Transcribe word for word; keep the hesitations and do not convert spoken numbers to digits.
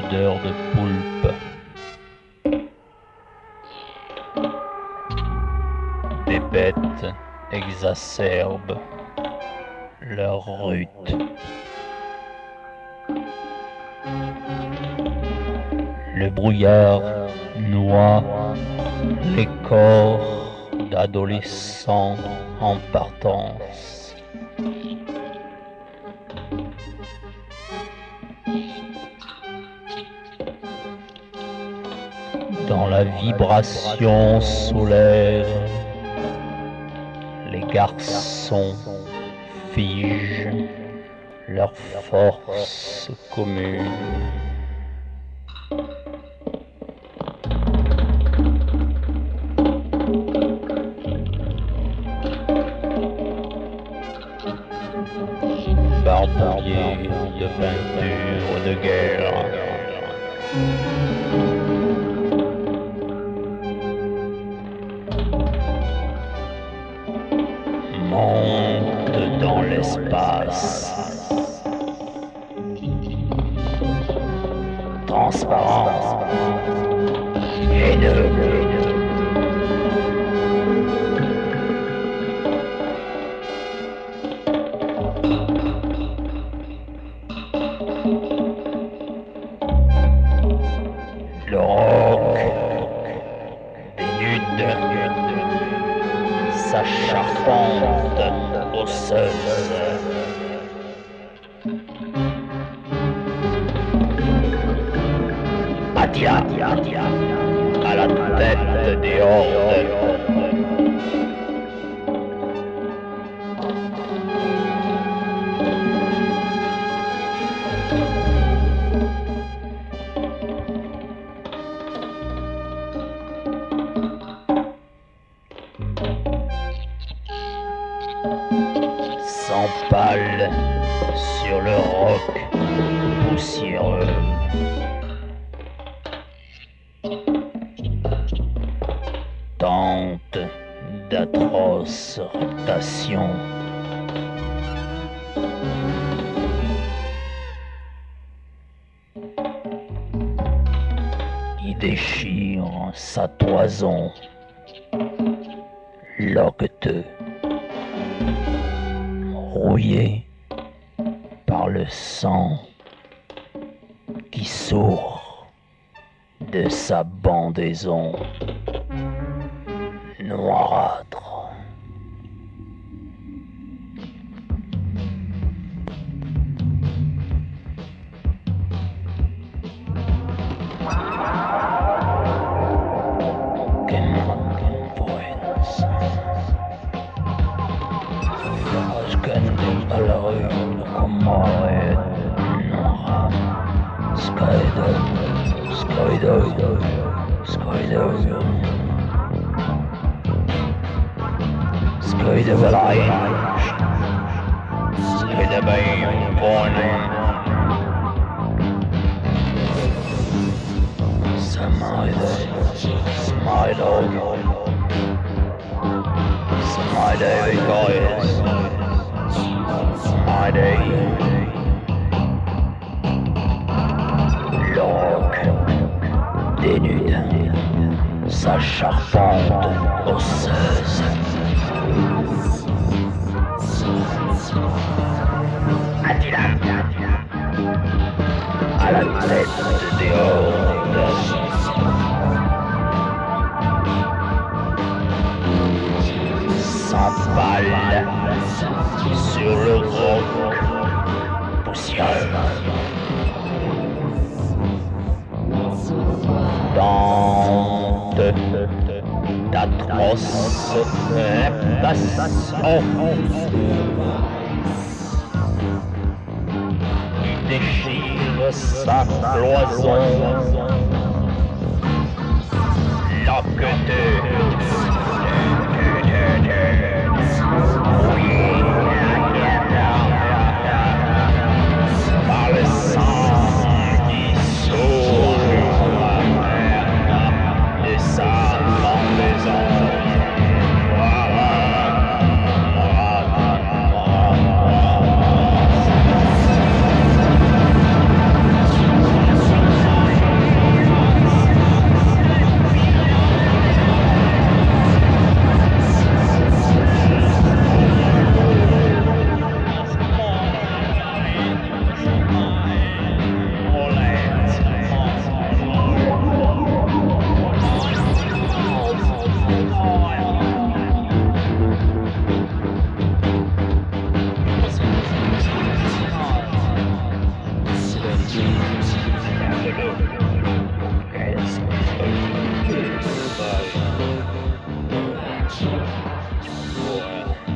odeur de poulpe. Des bêtes exacerbent leur rute. Le brouillard noie les corps d'adolescents en partance. Dans la vibration solaire, les garçons figent leur force commune. Barbouillés de peinture de guerre. Monte dans l'espace. Transparent. Haineux. Le roc dénude sa charpente osseuse. Attila à la tête des hordes. S'empale sur le roc poussiéreux. Tente d'atroces rotations. Il déchire sa toison, loqueteux, rouillé par le sang qui sourd de sa bandaison noirâtre. À la rue, comme Nora, Skydive, Skydive, Skydive, Skydive Alliance, Skydive Warning, Smile, Smile, Smile, guys. Friday. L'orque dénude sa charpente osseuse. Attila à la tête des hordes. S'empale sur le roc poussiéreux. Tente d'atroces reptations. Il déchire sa cloison. Loqueteux. Par le sang qui sourd de sa pendaison. Well,